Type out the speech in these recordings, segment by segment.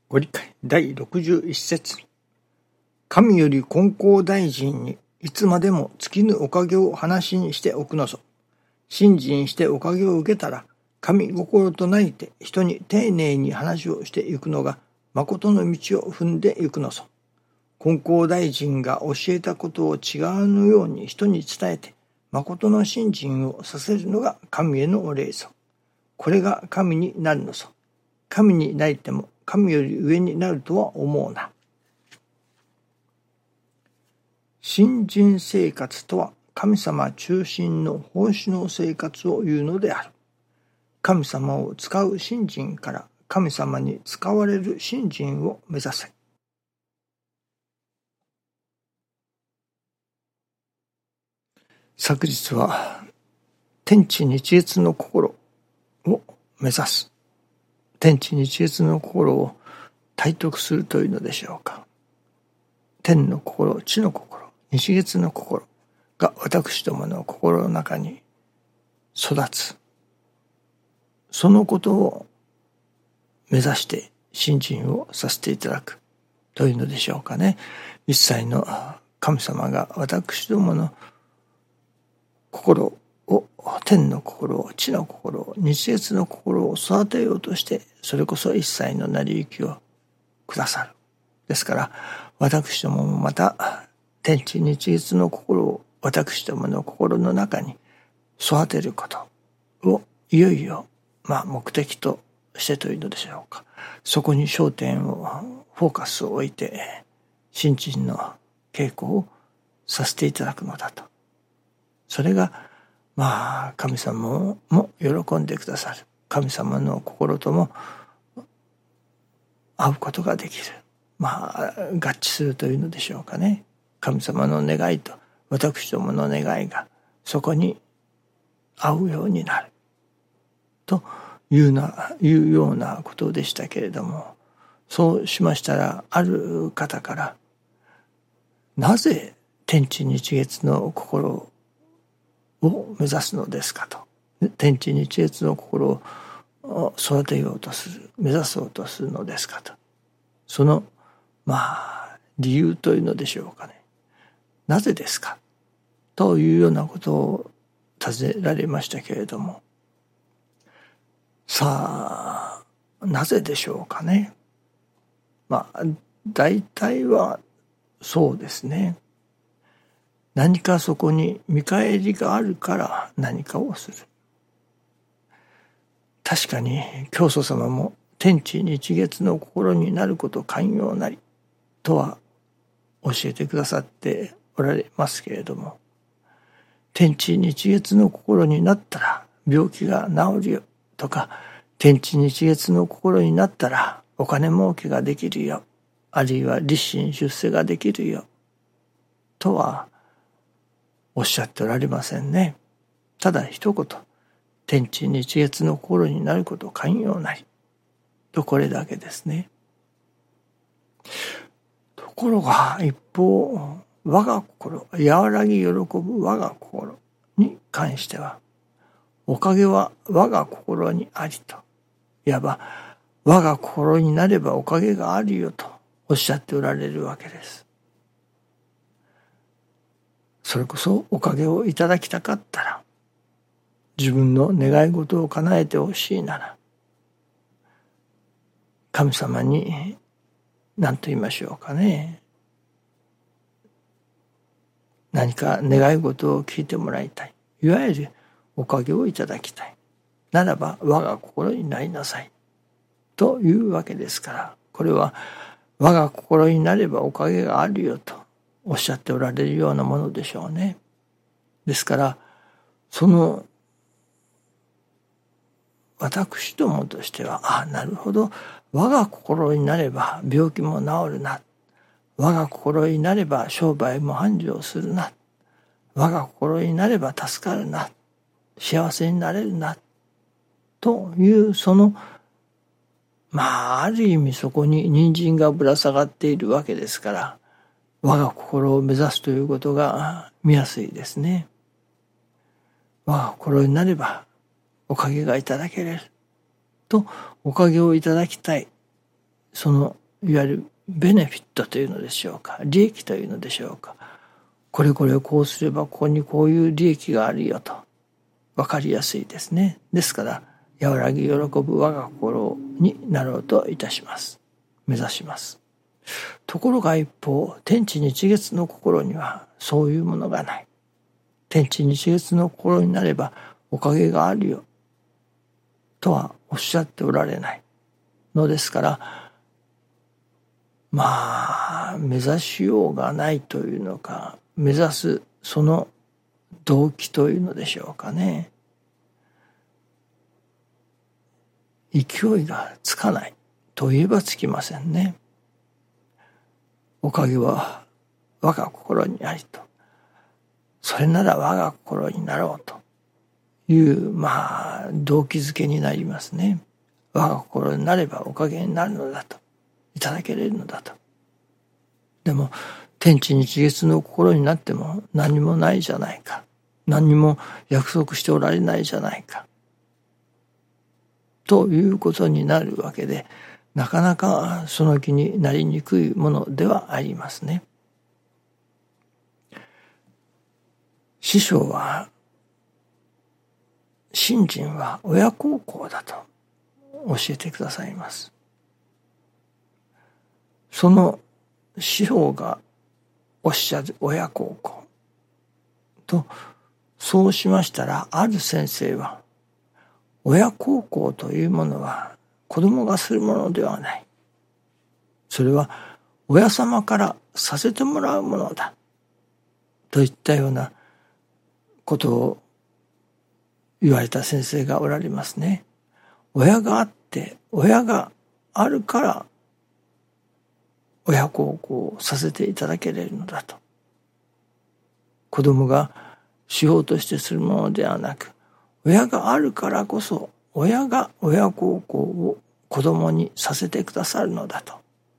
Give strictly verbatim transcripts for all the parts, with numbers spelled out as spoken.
ご理解だいろくじゅういっ節。神より金光大臣にいつまでも尽きぬおかげを話にしておくのぞ。信心しておかげを受けたら、神心となりて人に丁寧に話をしていくのが誠の道を踏んでいくのぞ。金光大臣が教えたことを違うのように人に伝えて、誠の信心をさせるのが神へのお礼ぞ。これが神になるのぞ。神になりても神より上になるとは思うな。信心生活とは神様中心の奉仕の生活を言うのである。神様を使う信心から神様に使われる信心を目指せ。昨日は天地日月の心を目指す。天地日月の心を体得するというのでしょうか。天の心、地の心、日月の心が私どもの心の中に育つ。そのことを目指して信心をさせていただくというのでしょうかね。一切の神様が私どもの心を、天の心を、地の心を、日月の心を育てようとして、それこそ一切の成り行きをくださる。ですから、私どももまた、天地日月の心を私どもの心の中に育てることを、いよいよ、まあ、目的としてというのでしょうか。そこに焦点を、フォーカスを置いて、信心の稽古をさせていただくのだと。それが、まあ、神様も喜んでくださる。神様の心とも会うことができる。まあ、合致するというのでしょうかね。神様の願いと私どもの願いがそこに合うようになる。というな、いうようなことでしたけれども、そうしましたら、ある方から、なぜ天地日月の心を目指すのですかと。天地日月の心を育てようとする、目指そうとするのですかと。その、まあ、理由というのでしょうかね。なぜですかというようなことを尋ねられましたけれども、さあ、なぜでしょうかね。まあ、大体はそうですね。何かそこに見返りがあるから何かをする。確かに教祖様も天地日月の心になること寛容なりとは教えてくださっておられますけれども、天地日月の心になったら病気が治るよとか、天地日月の心になったらお金儲けができるよ、あるいは立身出世ができるよとはおっしゃっておられませんね。ただ一言、天地日月の心になること寛容なりと、これだけですね。ところが一方、我が心、和らぎ喜ぶ我が心に関しては、おかげは我が心にありと、いわば我が心になればおかげがあるよとおっしゃっておられるわけです。それこそおかげをいただきたかったら、自分の願い事を叶えてほしいなら、神様に何と言いましょうかね、何か願い事を聞いてもらいたい、いわゆるおかげをいただきたいならば我が心になりなさいというわけですから、これは我が心になればおかげがあるよとおっしゃっておられるようなものでしょうね。ですからその私どもとしては、ああなるほど、我が心になれば病気も治るな、我が心になれば商売も繁盛するな、我が心になれば助かるな、幸せになれるなというその、まあある意味そこに人参がぶら下がっているわけですから、我が心を目指すということが見やすいですね。我が心になればおかげがいただけれると、おかげをいただきたい、そのいわゆるベネフィットというのでしょうか、利益というのでしょうか、これこれをこうすればここにこういう利益があるよと分かりやすいですね。ですから和らぎ喜ぶ我が心になろうといたします。目指します。ところが一方、天地日月の心にはそういうものがない。天地日月の心になればおかげがあるよとはおっしゃっておられないのですから、まあ目指しようがないというのか、目指すその動機というのでしょうかね、勢いがつかないといえばつきませんね。おかげは我が心にありと、それなら我が心になろうというまあ動機づけになりますね。我が心になればおかげになるのだと、いただけれるのだと。でも天地日月の心になっても何もないじゃないか、何も約束しておられないじゃないかということになるわけで、なかなかその気になりにくいものではありますね。師匠は、信心は親孝行だと教えてくださいます。その師匠がおっしゃる親孝行と、そうしましたら、ある先生は、親孝行というものは子供がするものではない。それは親様からさせてもらうものだ。といったようなことを言われた先生がおられますね。親があって、親があるから親孝行をさせていただけれるのだと。子供がしようとしてするものではなく、親があるからこそ親が親孝行を子供にさせてくださるのだと。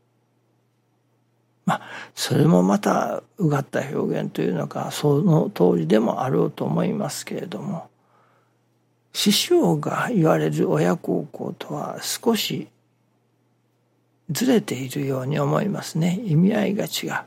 まあそれもまたうがった表現というのか、その通りでもあろうと思いますけれども、師匠が言われる親孝行とは少しずれているように思いますね。意味合いが違う。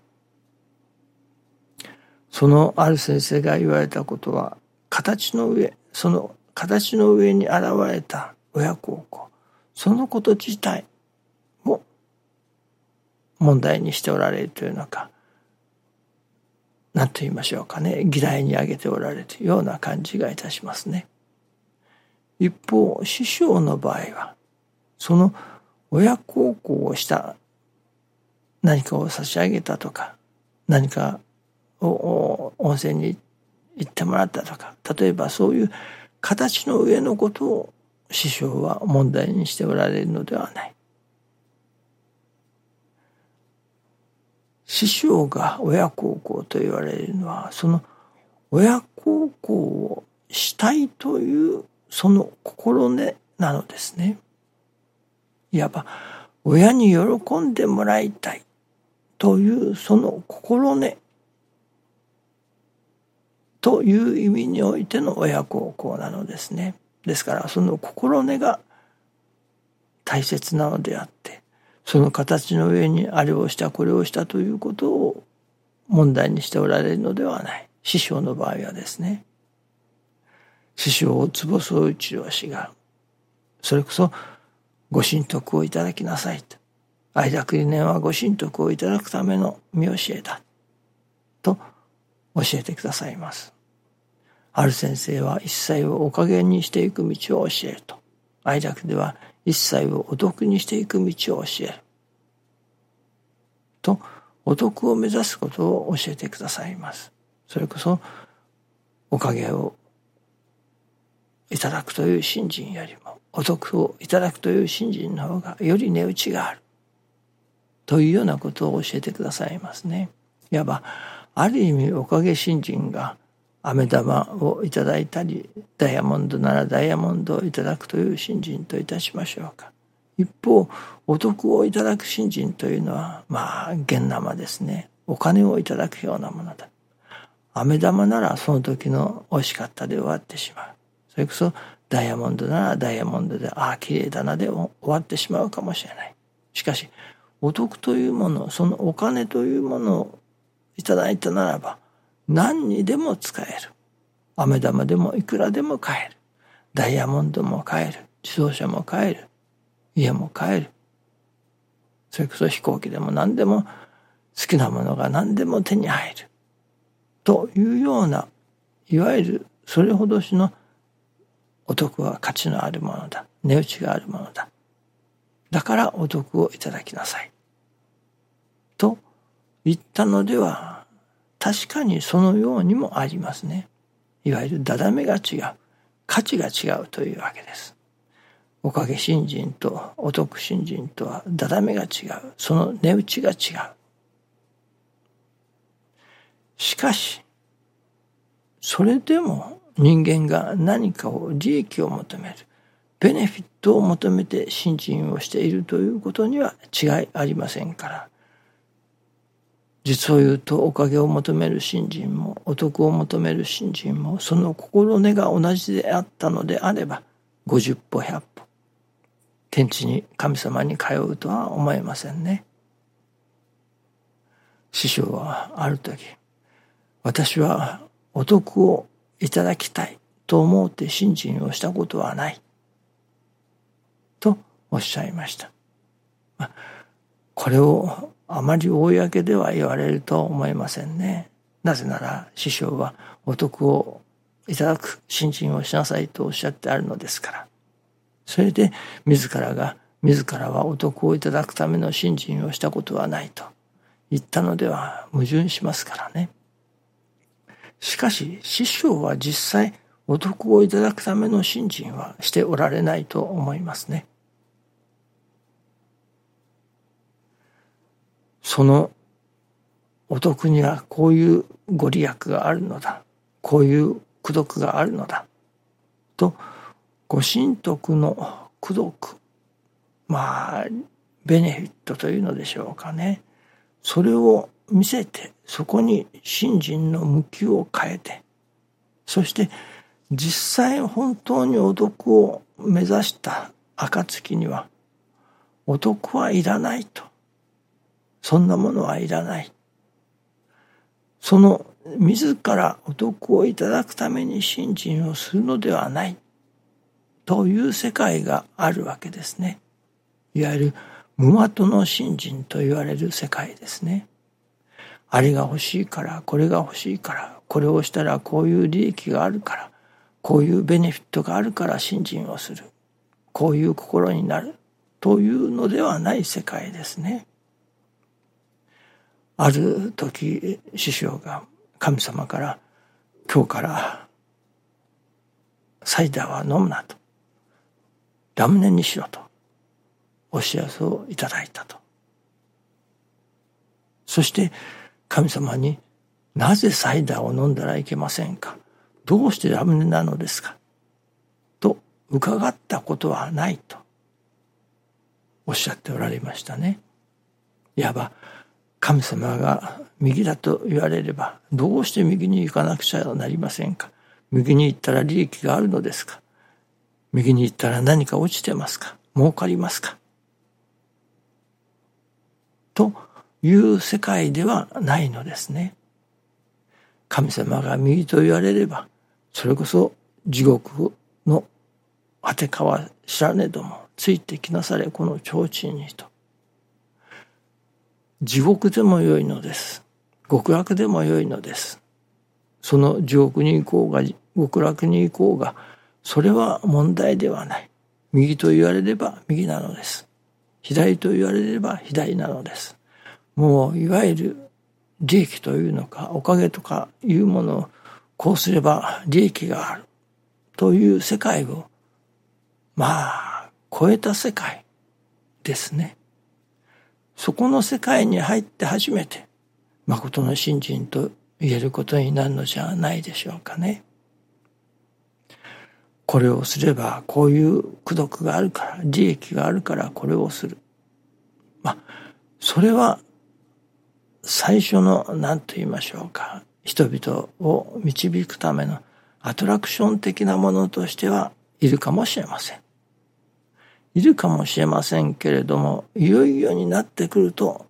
そのある先生が言われたことは、形の上、その形の上に現れた親孝行、そのこと自体を問題にしておられるというのか、何と言いましょうかね、議題に挙げておられるような感じがいたしますね。一方、師匠の場合は、その親孝行をした何かを差し上げたとか、何かを温泉に行ってもらったとか、例えばそういう形の上のことを師匠は問題にしておられるのではない。師匠が親孝行と言われるのは、その親孝行をしたいというその心根なのですね。いわば親に喜んでもらいたいというその心根という意味においての親孝行なのですね。ですからその心根が大切なのであって、その形の上にあれをしたこれをしたということを問題にしておられるのではない。師匠の場合はですね、師匠を坪宗一郎氏がそれこそご神徳をいただきなさいと、愛楽理念はご神徳をいただくための見教えだと教えてくださいます。ある先生は一切をお加減にしていく道を教えると、愛楽では一切をお得にしていく道を教えると、お得を目指すことを教えてくださいます。それこそおかげをいただくという信心よりもお得をいただくという信心の方がより値打ちがあるというようなことを教えてくださいますね。いわばある意味おかげ信心が飴玉をいただいたり、ダイヤモンドならダイヤモンドをいただくという信心といたしましょうか。一方、お得をいただく信心というのはまあ現生ですね。お金をいただくようなものだ。飴玉ならその時の美味しかったで終わってしまう。それこそダイヤモンドならダイヤモンドで、ああ綺麗だなで終わってしまうかもしれない。しかしお得というもの、そのお金というものをいただいたならば、何にでも使える。飴玉でもいくらでも買える。ダイヤモンドも買える。自動車も買える。家も買える。それこそ飛行機でも何でも、好きなものが何でも手に入る。というような、いわゆるそれほどしのお得は価値のあるものだ。値打ちがあるものだ。だからお得をいただきなさい。と言ったのでは、確かにそのようにもありますね。いわゆるだだめが違う。価値が違うというわけです。おかげ信心とお得信心とはだだめが違う。その値打ちが違う。しかし、それでも人間が何かを利益を求める、ベネフィットを求めて信心をしているということには違いありませんから、実を言うとおかげを求める信心もお得を求める信心もその心根が同じであったのであれば、ごじゅっぽひゃっぽ天地に神様に通うとは思えませんね。師匠はある時、私はお得をいただきたいと思って信心をしたことはないとおっしゃいました。これをあまり公では言われると思いませんね。なぜなら師匠はお得をいただく信心をしなさいとおっしゃってあるのですから。それで自らが自らはお得をいただくための信心をしたことはないと言ったのでは矛盾しますからね。しかし師匠は実際お得をいただくための信心はしておられないと思いますね。そのお得にはこういうご利益があるのだ、こういう功徳があるのだと、ご神徳の功徳、まあベネフィットというのでしょうかね、それを見せて、そこに信心の向きを変えて、そして実際本当にお得を目指した暁にはお得はいらないと、そんなものはいらない、その自らお得をいただくために信心をするのではないという世界があるわけですね。いわゆる無的の信心と言われる世界ですね。あれが欲しいから、これが欲しいから、これをしたらこういう利益があるから、こういうベネフィットがあるから信心をする、こういう心になるというのではない世界ですね。ある時師匠が神様から今日からサイダーは飲むなと、ラムネにしろとお知らせをいただいたと。そして神様に、なぜサイダーを飲んだらいけませんか、どうしてラムネなのですかと伺ったことはないとおっしゃっておられましたね。いわば神様が右だと言われれば、どうして右に行かなくちゃなりませんか、右に行ったら利益があるのですか、右に行ったら何か落ちてますか、儲かりますかという世界ではないのですね。神様が右と言われれば、それこそ地獄の果てかは知らねどもついてきなされこの提灯にと。地獄でもよいのです。極楽でもよいのです。その地獄に行こうが極楽に行こうが、それは問題ではない。右と言われれば右なのです。左と言われれば左なのです。もういわゆる利益というのかおかげとかいうものをこうすれば利益があるという世界をまあ超えた世界ですね。そこの世界に入って初めて誠の信心と言えることになるのじゃないでしょうかね。これをすればこういう功徳があるから利益があるからこれをする。まあそれは最初の何と言いましょうか、人々を導くためのアトラクション的なものとしてはいるかもしれません。 いるかもしれませんけれども、いよいよになってくると、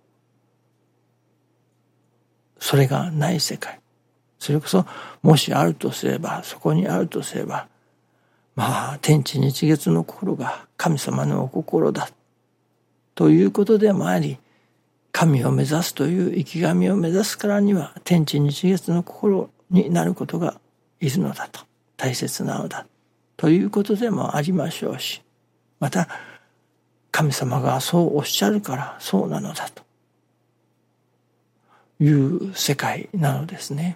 それがない世界。それこそ、もしあるとすれば、そこにあるとすれば、まあ、天地日月の心が神様のお心だ。ということでもあり、神を目指すという生き神を目指すからには、天地日月の心になることがいるのだと。大切なのだ。ということでもありましょうし、また、神様がそうおっしゃるからそうなのだという世界なのですね。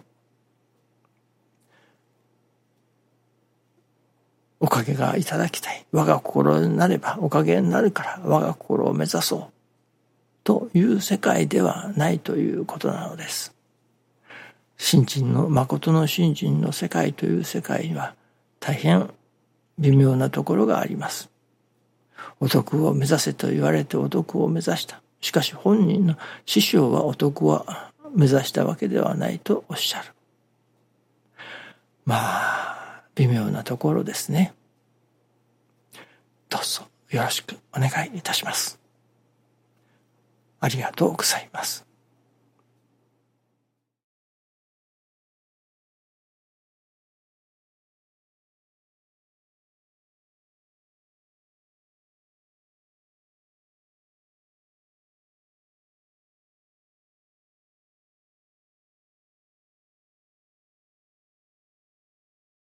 おかげがいただきたい。我が心になればおかげになるから我が心を目指そう。という世界ではないということなのです。信心の、誠の信心の世界という世界には大変微妙なところがあります。お徳を目指せと言われてお徳を目指した。しかし本人の師匠はお徳は目指したわけではないとおっしゃる。まあ、微妙なところですね。どうぞよろしくお願いいたします。ありがとうございます。